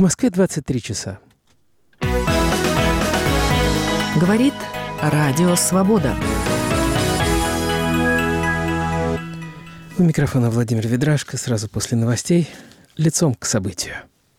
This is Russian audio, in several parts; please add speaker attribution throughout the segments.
Speaker 1: В Москве 23 часа.
Speaker 2: Говорит Радио Свобода.
Speaker 1: У микрофона Владимир Ведрашко. Сразу после новостей лицом к событию.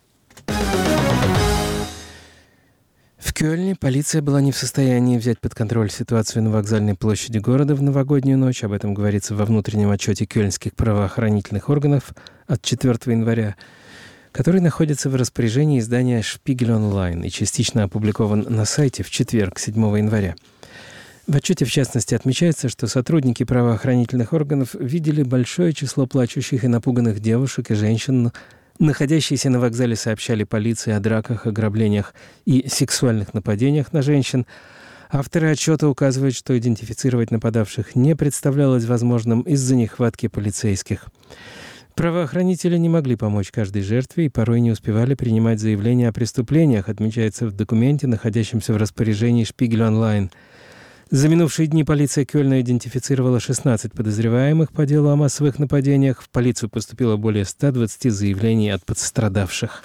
Speaker 1: В Кёльне полиция была не в состоянии взять под контроль ситуацию на вокзальной площади города в новогоднюю ночь. Об этом говорится во внутреннем отчете кёльнских правоохранительных органов от 4 января, который находится в распоряжении издания «Шпигель онлайн» и частично опубликован на сайте в четверг, 7 января. В отчете, в частности, отмечается, что сотрудники правоохранительных органов видели большое число плачущих и напуганных девушек и женщин. Находящиеся на вокзале сообщали полиции о драках, ограблениях и сексуальных нападениях на женщин. Авторы отчета указывают, что идентифицировать нападавших не представлялось возможным из-за нехватки полицейских. Правоохранители не могли помочь каждой жертве и порой не успевали принимать заявления о преступлениях, отмечается в документе, находящемся в распоряжении «Шпигель онлайн». За минувшие дни полиция Кёльна идентифицировала 16 подозреваемых по делу о массовых нападениях. В полицию поступило более 120 заявлений от пострадавших.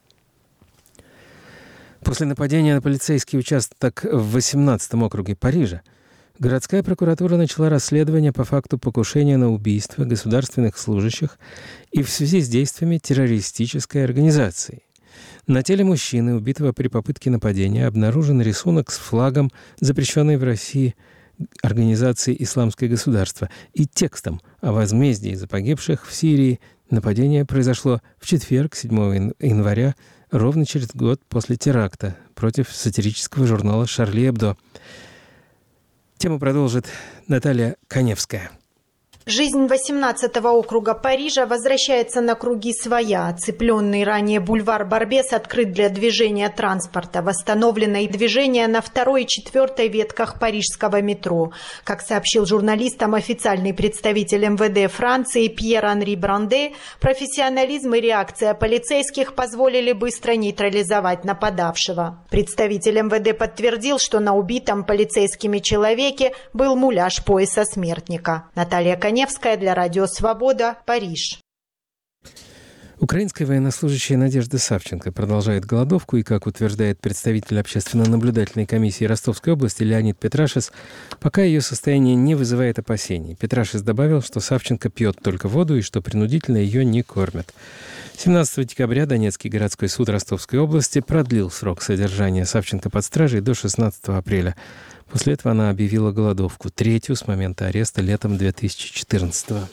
Speaker 1: После нападения на полицейский участок в 18-м округе Парижа городская прокуратура начала расследование по факту покушения на убийство государственных служащих и в связи с действиями террористической организации. На теле мужчины, убитого при попытке нападения, обнаружен рисунок с флагом, запрещенной в России организации «Исламское государство», и текстом о возмездии за погибших в Сирии. Нападение произошло в четверг, 7 января, ровно через год после теракта против сатирического журнала «Шарли Эбдо». Тему продолжит Наталья Коневская.
Speaker 3: Жизнь 18-го округа Парижа возвращается на круги своя. Оцепленный ранее бульвар Барбес открыт для движения транспорта. Восстановлено и движение на 2 и 4 ветках парижского метро. Как сообщил журналистам официальный представитель МВД Франции Пьер-Анри Бранде, профессионализм и реакция полицейских позволили быстро нейтрализовать нападавшего. Представитель МВД подтвердил, что на убитом полицейскими человеке был муляж пояса смертника. Наталья Коневская для Радио Свобода, Париж.
Speaker 1: Украинская военнослужащая Надежда Савченко продолжает голодовку, и, как утверждает представитель общественно-наблюдательной комиссии Ростовской области Леонид Петрашес, пока ее состояние не вызывает опасений. Петрашес добавил, что Савченко пьет только воду и что принудительно ее не кормят. 17 декабря Донецкий городской суд Ростовской области продлил срок содержания Савченко под стражей до 16 апреля. После этого она объявила голодовку, третью с момента ареста летом 2014-го.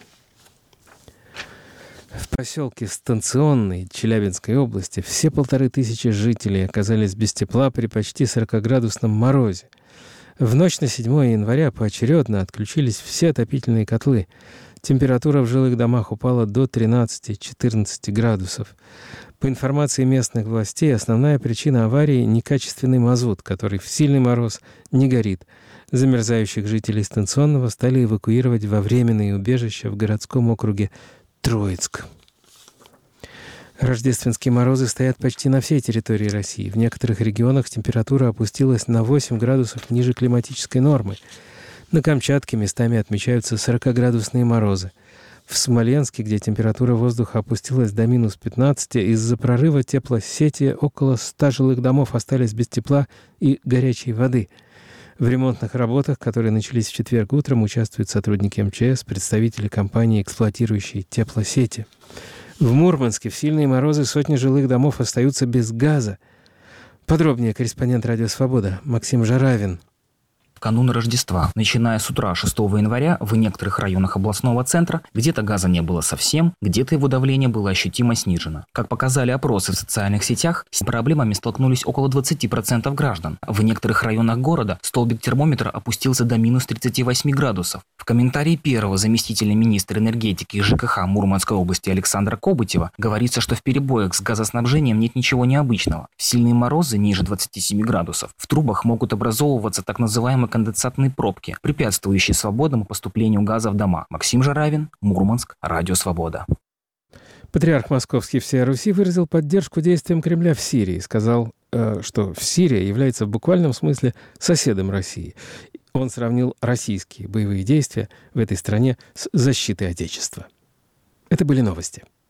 Speaker 1: В поселке Станционный Челябинской области все 1500 жителей оказались без тепла при почти 40-градусном морозе. В ночь на 7 января поочередно отключились все отопительные котлы. Температура в жилых домах упала до 13-14 градусов. По информации местных властей, основная причина аварии – некачественный мазут, который в сильный мороз не горит. Замерзающих жителей Станционного стали эвакуировать во временные убежища в городском округе Троицк. Рождественские морозы стоят почти на всей территории России. В некоторых регионах температура опустилась на 8 градусов ниже климатической нормы. На Камчатке местами отмечаются 40-градусные морозы. В Смоленске, где температура воздуха опустилась до минус 15, из-за прорыва теплосети около 100 жилых домов остались без тепла и горячей воды. В ремонтных работах, которые начались в четверг утром, участвуют сотрудники МЧС, представители компании, эксплуатирующей теплосети. В Мурманске в сильные морозы сотни жилых домов остаются без газа. Подробнее корреспондент «Радио Свобода» Максим Жаравин.
Speaker 4: Канун Рождества. Начиная с утра 6 января в некоторых районах областного центра где-то газа не было совсем, где-то его давление было ощутимо снижено. Как показали опросы в социальных сетях, с проблемами столкнулись около 20% граждан. В некоторых районах города столбик термометра опустился до минус 38 градусов. В комментарии первого заместителя министра энергетики и ЖКХ Мурманской области Александра Кобытева говорится, что в перебоях с газоснабжением нет ничего необычного. В сильные морозы ниже 27 градусов в трубах могут образовываться так называемые конденсатные пробки, препятствующие свободному поступлению газа в дома. Максим Жаравин, Мурманск, Радио Свобода.
Speaker 1: Патриарх Московский всея Руси выразил поддержку действиям Кремля в Сирии. Сказал, что Сирия является в буквальном смысле соседом России. Он сравнил российские боевые действия в этой стране с защитой Отечества. Это были новости.